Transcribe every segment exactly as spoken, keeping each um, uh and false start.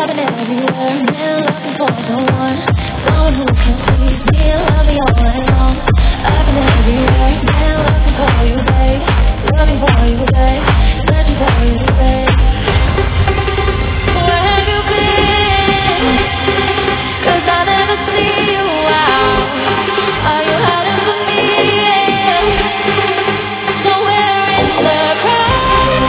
been everywhere, been looking for someone, someone who can please me and love me all night long. I've been everywhere, been looking for you, babe, looking for you, babe, searching for you, babe. Where have you been? 'Cause I never see you out. Are you hiding from me? Somewhere in the crowd.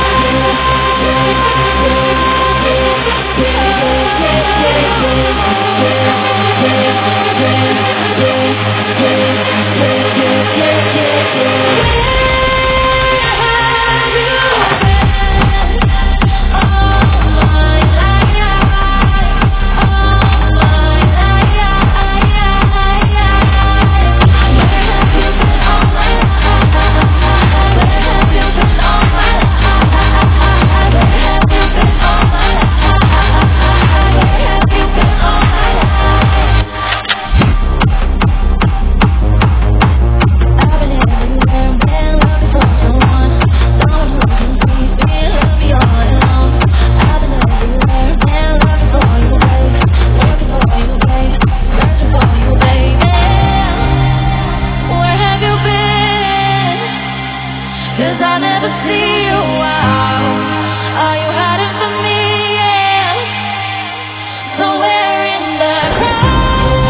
Cause I never see you out. Are you hiding from me? Yeah. Somewhere in the crowd.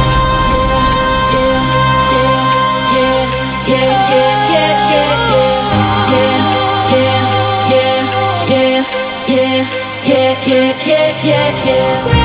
Yeah, yeah, yeah, yeah, yeah, yeah, yeah, yeah, yeah, yeah, yeah, yeah, yeah, yeah, yeah, yeah.